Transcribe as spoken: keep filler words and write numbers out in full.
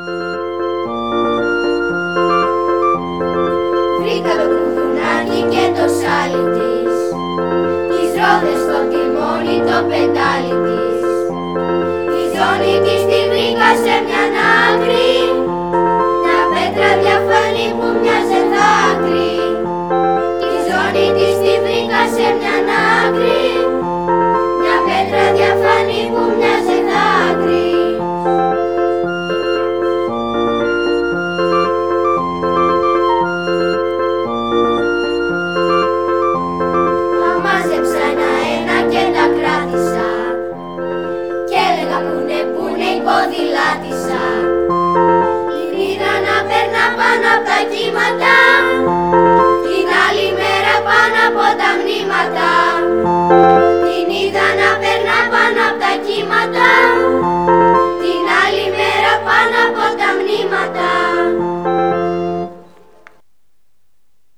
Βρήκα το κουδουνάκι και το σάλι της, τις ρόδες στο τιμόνι, το πεντάλι της. Η ζώνη της τη βρήκα σε μια άκρη, μια πέτρα διαφανή που μοιάζε δάκρυ. Τη ζώνη της τη βρήκα σε μια άκρη, μια πέτρα διαφανή που μοιάζε δάκρυ. Τα μάζεψα ένα-ένα και τα κράτησα κι έλεγα πούνε πούνε η ποδηλάτησα. Την είδα να περνά πάνω απ' τα κύματα, την άλλη μέρα πάνω από τα μνήματα.